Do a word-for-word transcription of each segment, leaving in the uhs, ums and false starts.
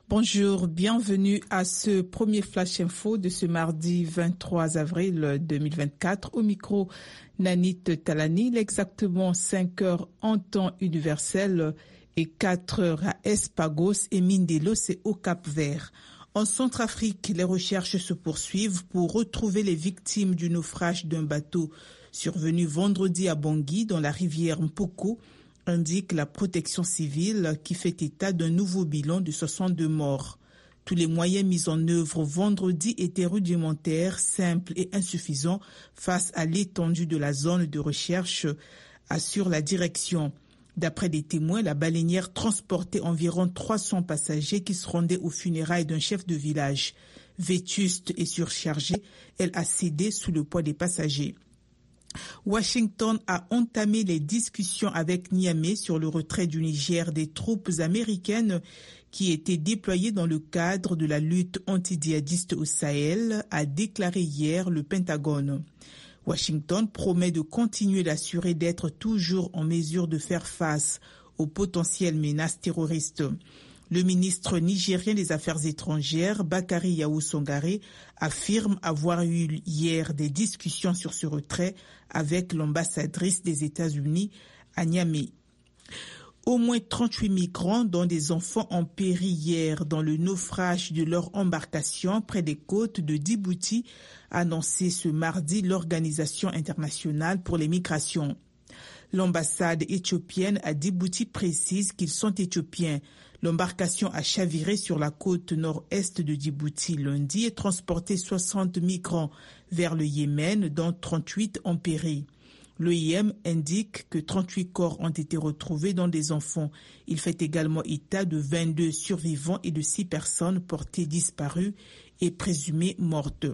Bonjour, bienvenue à ce premier Flash Info de ce mardi vingt-trois avril deux mille vingt-quatre. Au micro, Nanit Talani, il est exactement cinq heures en temps universel et quatre heures à Espagos et Mindelos et au Cap-Vert. En Centrafrique, les recherches se poursuivent pour retrouver les victimes du naufrage d'un bateau survenu vendredi à Bangui dans la rivière Mpoko, indique la protection civile qui fait état d'un nouveau bilan de soixante-deux morts. Tous les moyens mis en œuvre vendredi étaient rudimentaires, simples et insuffisants face à l'étendue de la zone de recherche, assure la direction. D'après des témoins, la baleinière transportait environ trois cents passagers qui se rendaient aux funérailles d'un chef de village. Vétuste et surchargée, elle a cédé sous le poids des passagers. Washington a entamé les discussions avec Niamey sur le retrait du Niger des troupes américaines qui étaient déployées dans le cadre de la lutte antidjihadiste au Sahel, a déclaré hier le Pentagone. Washington promet de continuer d'assurer d'être toujours en mesure de faire face aux potentielles menaces terroristes. Le ministre nigérien des Affaires étrangères, Bakary Yahou Songare, affirme avoir eu hier des discussions sur ce retrait avec l'ambassadrice des États-Unis à Niamey. Au moins trente-huit migrants, dont des enfants, ont péri hier dans le naufrage de leur embarcation près des côtes de Djibouti, a annoncé ce mardi l'Organisation internationale pour les migrations. L'ambassade éthiopienne à Djibouti précise qu'ils sont éthiopiens. L'embarcation a chaviré sur la côte nord-est de Djibouti lundi et transporté soixante migrants vers le Yémen, dont trente-huit ont péri. L'O I M indique que trente-huit corps ont été retrouvés, dont des enfants. Il fait également état de vingt-deux survivants et de six personnes portées disparues et présumées mortes.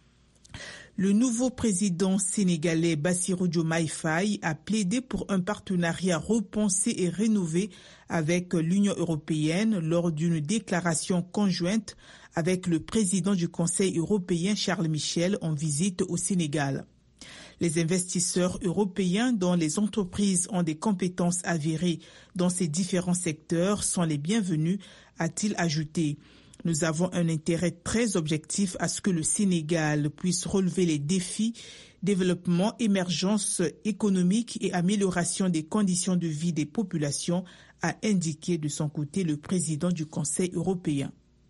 Le nouveau président sénégalais Bassirou Diomaye Faye a plaidé pour un partenariat repensé et rénové avec l'Union européenne lors d'une déclaration conjointe avec le président du Conseil européen Charles Michel en visite au Sénégal. Les investisseurs européens dont les entreprises ont des compétences avérées dans ces différents secteurs sont les bienvenus, a-t-il ajouté. Nous avons un intérêt très objectif à ce que le Sénégal puisse relever les défis, développement, émergence économique et amélioration des conditions de vie des populations, a indiqué de son côté le président du Conseil européen.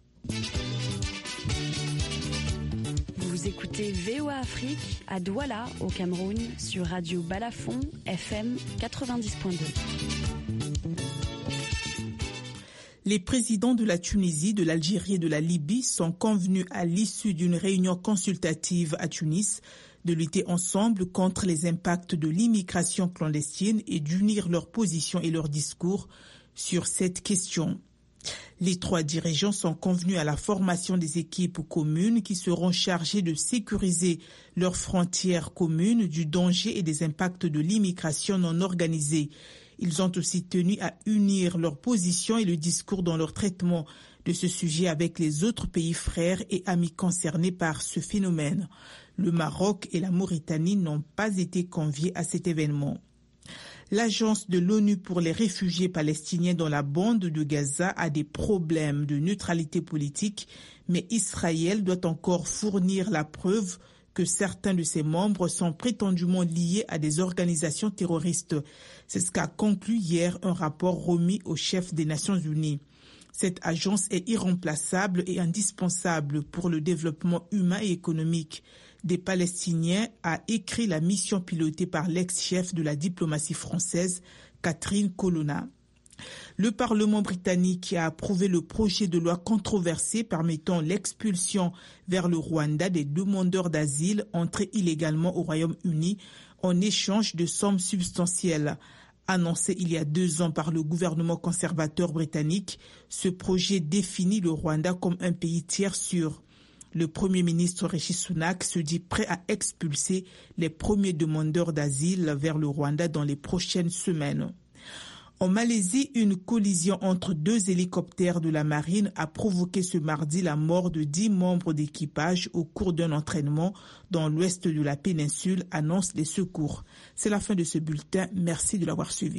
Vous écoutez V O A Afrique à Douala, au Cameroun, sur Radio Balafon, F M quatre-vingt-dix point deux. Les présidents de la Tunisie, de l'Algérie et de la Libye sont convenus à l'issue d'une réunion consultative à Tunis de lutter ensemble contre les impacts de l'immigration clandestine et d'unir leurs positions et leurs discours sur cette question. Les trois dirigeants sont convenus à la formation des équipes communes qui seront chargées de sécuriser leurs frontières communes du danger et des impacts de l'immigration non organisée. Ils ont aussi tenu à unir leurs positions et le discours dans leur traitement de ce sujet avec les autres pays frères et amis concernés par ce phénomène. Le Maroc et la Mauritanie n'ont pas été conviés à cet événement. L'agence de l'ONU pour les réfugiés palestiniens dans la bande de Gaza a des problèmes de neutralité politique, mais Israël doit encore fournir la preuve que certains de ses membres sont prétendument liés à des organisations terroristes. C'est ce qu'a conclu hier un rapport remis au chef des Nations Unies. Cette agence est irremplaçable et indispensable pour le développement humain et économique des Palestiniens, a écrit la mission pilotée par l'ex-chef de la diplomatie française, Catherine Colonna. Le Parlement britannique a approuvé le projet de loi controversé permettant l'expulsion vers le Rwanda des demandeurs d'asile entrés illégalement au Royaume-Uni en échange de sommes substantielles. Annoncé il y a deux ans par le gouvernement conservateur britannique, ce projet définit le Rwanda comme un pays tiers sûr. Le Premier ministre Rishi Sunak se dit prêt à expulser les premiers demandeurs d'asile vers le Rwanda dans les prochaines semaines. En Malaisie, une collision entre deux hélicoptères de la marine a provoqué ce mardi la mort de dix membres d'équipage au cours d'un entraînement dans l'ouest de la péninsule, annoncent les secours. C'est la fin de ce bulletin. Merci de l'avoir suivi.